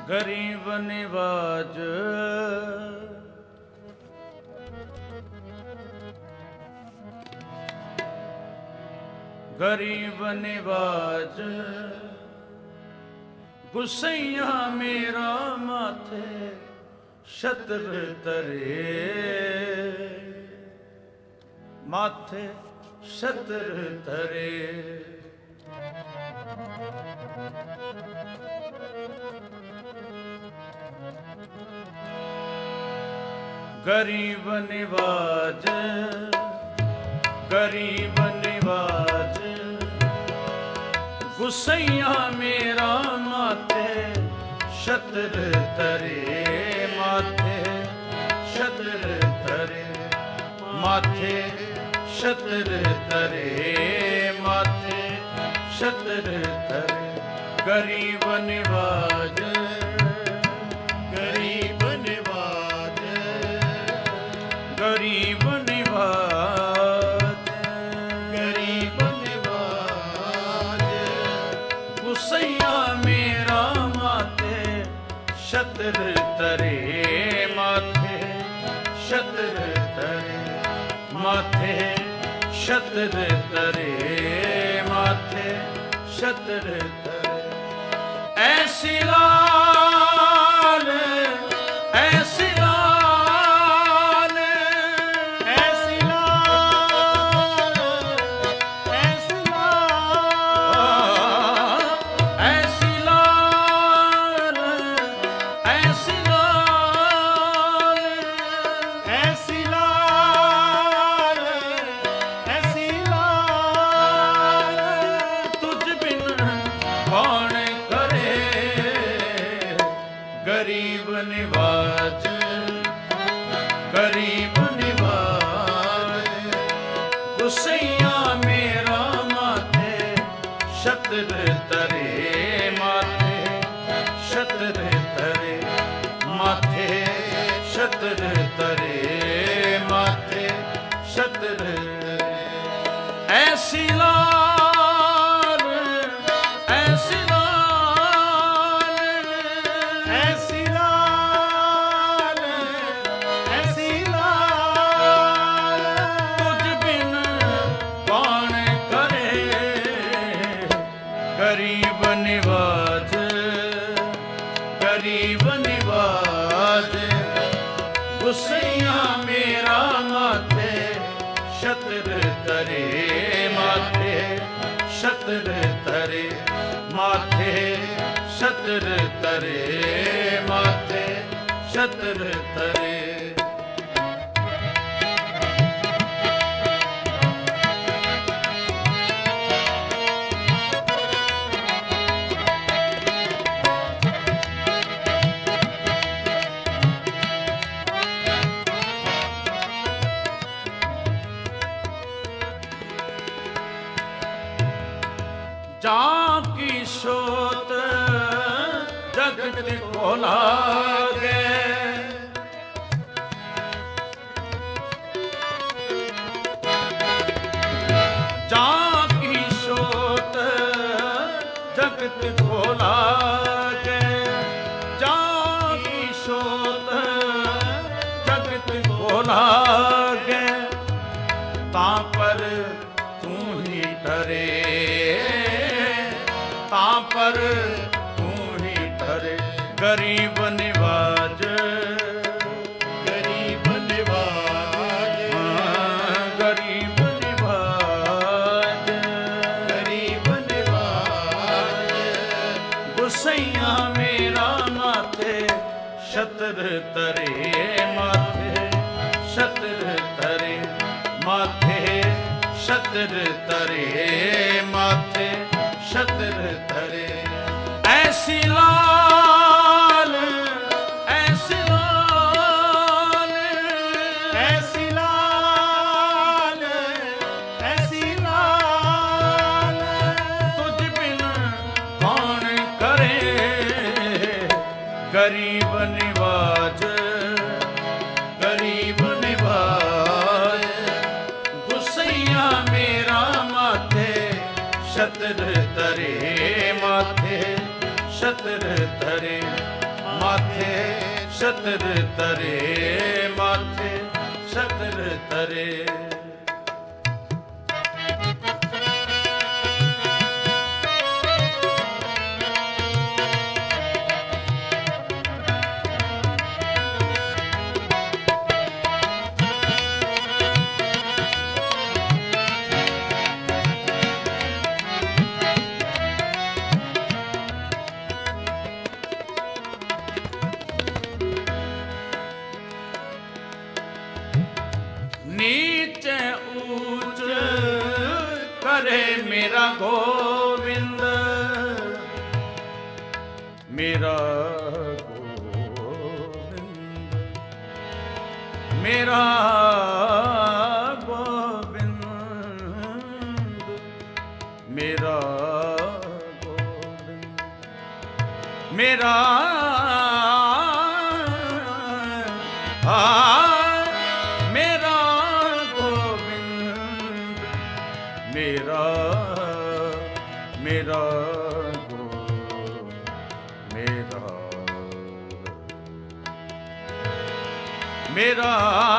गरीब निवाज गरीब निवाज गुसैया मेरा माथे छत्र तरे माथे छत्र तरे गरीब निवाज गरीब निवाज गुसैया मेरा माथे छत्र तरे माथे छत्र तरे माथे छत्र तरे माथे छत्र तरे गरीब निवाज गरीब निवाज गरीब निवाज गरीब निवाज गुसैया मेरा माथे छत्र तरे माथे छत्र तरे माथे छत्र तरे माथे छत्र तरे ऐसी लाल ऐसी लाल ऐसी लाल ऐसी लाल ऐसी लाल ऐसी लाल ऐसी लाल ऐसी लाल तुझ बिन कौन करे गरीब निवाज गरीब निवाज गुसैया मेरा माथे छत्र तरे माथे छत्र तरे माथे छत्र तरे माथे छत्र ऐसी लाल ऐसी लाल ऐसी लाल ऐसी लाल तुझ बिन कौन करे गरीब निवाज गरीब निवाज गुसैया मेरा माथे छत्र तरे माथे छत्र तरे माथे छत्र तरे माथे छत्र तरे जाकी सोत जगत को लागे जाकी सोत जगत को लागे जाकी सोत जगत को लागे ता पर तू ही डरे पर तू ही डरे गरीब निवाज गरीब निवाज गरीब निवाज गरीब निवाज गुसैया मेरा माथे छत्र तरे माथे छत्र तरे माथे छत्र तरे माथे छत्र तरे ऐसी लाल ऐसी लाल ऐसी लाल ऐसी लाल तुझ बिन कौन करे गरीब निवाज गरीब निवाज गुसैया मेरा माथे छत्र तरे माथे छत्र तरे माथे छतर तरे, माथे छतर तरे। नीचे ऊंच करे मेरा गोविंद, मेरा गोविंद, मेरा गोविंद, मेरा गोविंद, मेरा मेरा मेरा गो मेरा मेरा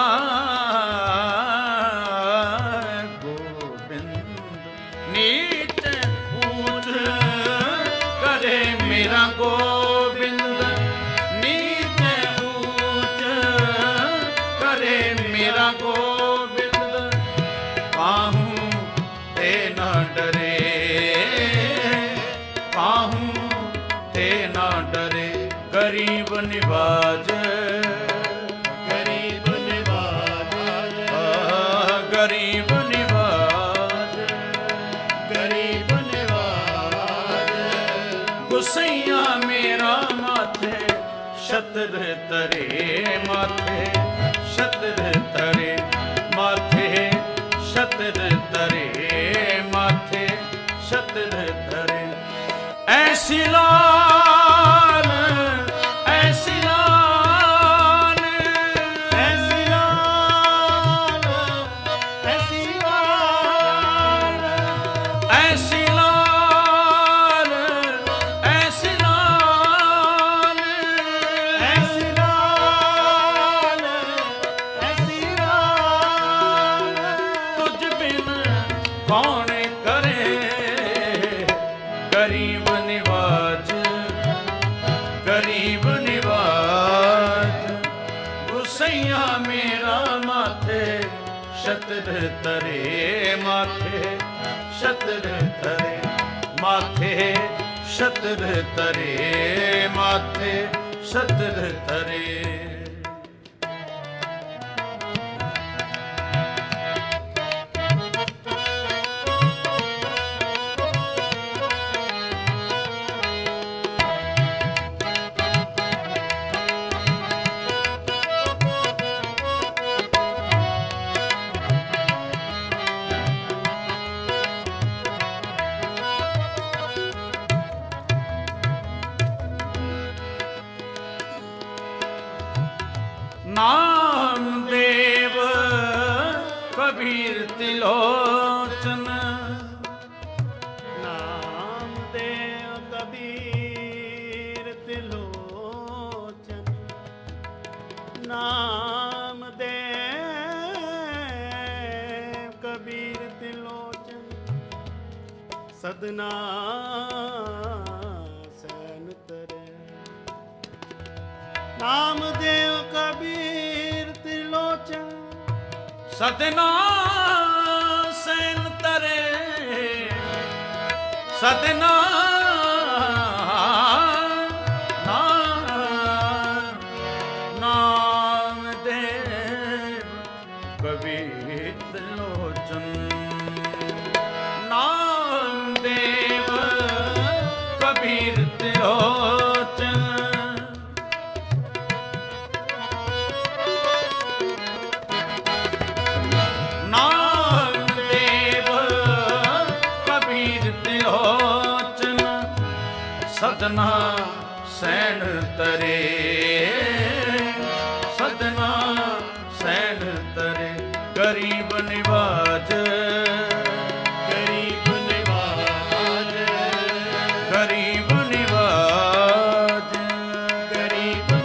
गोविंद। नीचे ऊंच करे मेरा गोविंद, नीचे ऊंच करे मेरा गोविंद। पाहूं ते न डरे, पाहूं ते न डरे। गरीब निवाज, गरीब निवाज, गरीब निवाज, गरीब निवाज। गुसैया मेरा माथे छतर तरे, माथे छतर तरे, माथे छतर तरे, माथे छतर तरे। ऐसी लाल, ऐसी लाल, ऐसी लाल, ऐसी लाल, ऐसी लाल, ऐसी लाल, ऐसी लाल, ऐसी लाल। तुझ बिन कौन करे गरीब निवाज, गरीब निवाज। गुसैया मेरा माथे छतर तरे, माथे छतर तरे, माथे छतर तरे, माथे छतर तरे। नाम देव कबीर तिलोचन, नाम देव कबीर तिलोचन, नाम देव कबीर तिलोचन। सदना सैन तरे, नाम देव कबीर त्रिलोचन। सदना सैन तरे, सदना नाम देव कबीर त्रिलोचन, नाम देव कबीर त्रिलोचन। नाम देव कबीर त्रिलोचन। सदना सैन तरे, सदना सैन तरे। गरीब निवाज, गरीब निवाज, गरीब निवाज, गरीब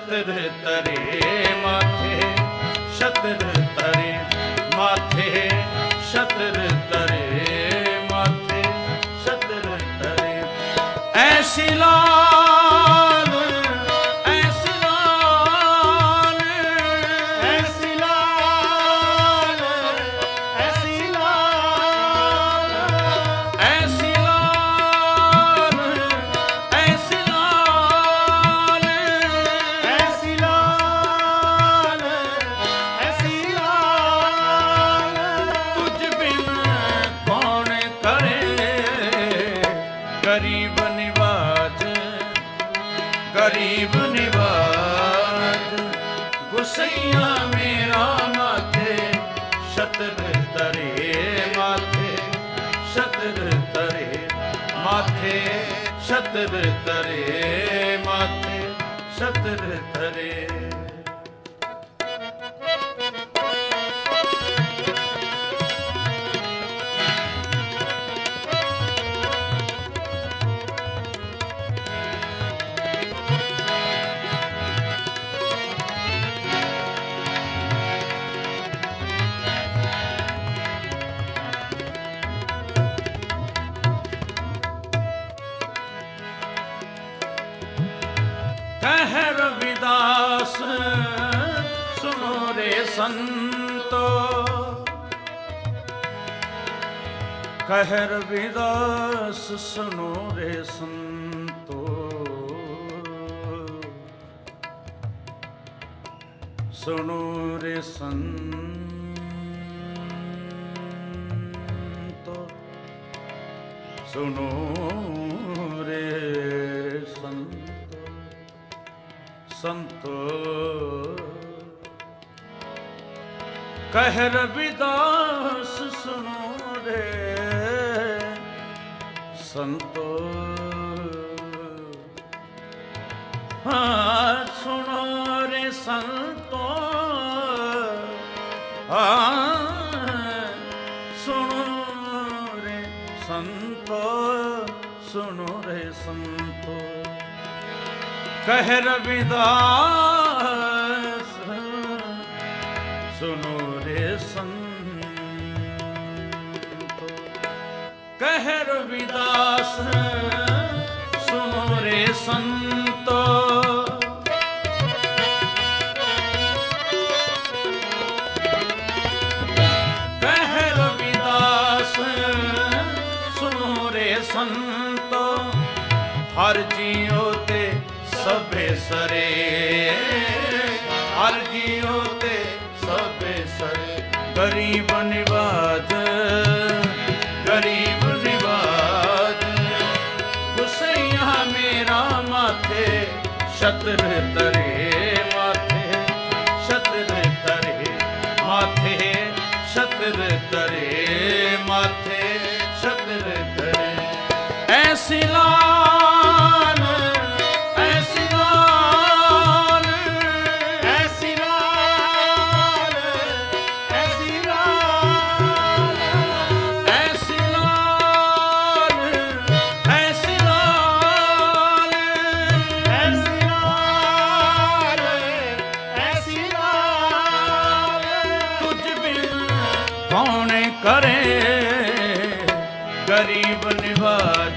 शतर तरे माथे शतर तरे माथे शतर तरे माथे शतर तरे ऐसी लाल ऐसी लाल ऐसी लाल ऐसी लाल ऐसी लाल ऐसी लाल ऐसी लाल ऐसी लाल तुझ बिन कौन करे गरीब निवाज गरीब निवाज गुसैया मेरा माथे शतर तरे माथे शतर तरे माथे शतर तरे माथे शतर तरे कह रविदास सुनो रे संतो कह रविदास सुनो रे संतो सुनो रे संतो सुनो रे संतो संतो कह रविदास सुनो रे संतो हाँ सुनो रे संतो हाँ सुनो रे संतो सुनो रे संतो कह रविदास सुनो रे संतो कह रविदास सुनो रे संतो कह रविदास सुनो रे संतो हर जियो ते सबे सरे हर जियो ते सबे सरे गरीब निवाज गरीब निवाज गुसैया मेरा माथे शतर तरे माथे शतर तरे माथे शतर तरे माथे शतर तरे ऐसी लाल ऐसी लाल ऐसी लाल ऐसी लाल ऐसी लाल ऐसी लाल ऐसी लाल ऐसी लाल तुझ बिन कौन करे गरीब निवाज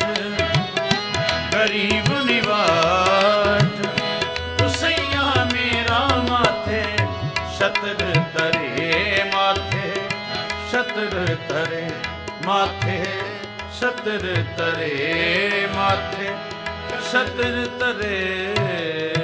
गरीब निवाज गुसैया मेरा माथे शतर तरे माथे शतर तरे माथे शतर तरे माथे शतर तरे